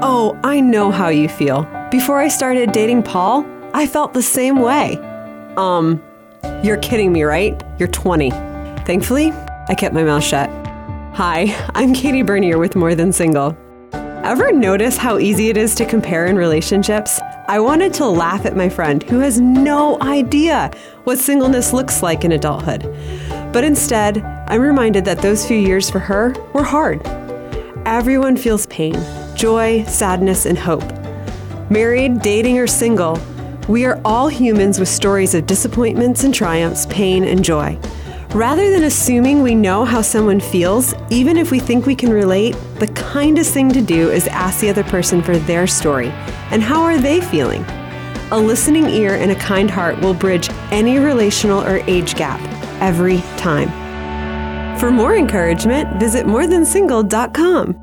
Oh, I know how you feel. Before I started dating Paul, I felt the same way. You're kidding me, right? You're 20. Thankfully, I kept my mouth shut. Hi, I'm Katie Bernier with More Than Single. Ever notice how easy it is to compare in relationships? I wanted to laugh at my friend who has no idea what singleness looks like in adulthood. But instead, I'm reminded that those few years for her were hard. Everyone feels pain, joy, sadness, and hope. Married, dating, or single, we are all humans with stories of disappointments and triumphs, pain and joy. Rather than assuming we know how someone feels, even if we think we can relate, the kindest thing to do is ask the other person for their story and how are they feeling. A listening ear and a kind heart will bridge any relational or age gap every time. For more encouragement, visit morethansingle.com.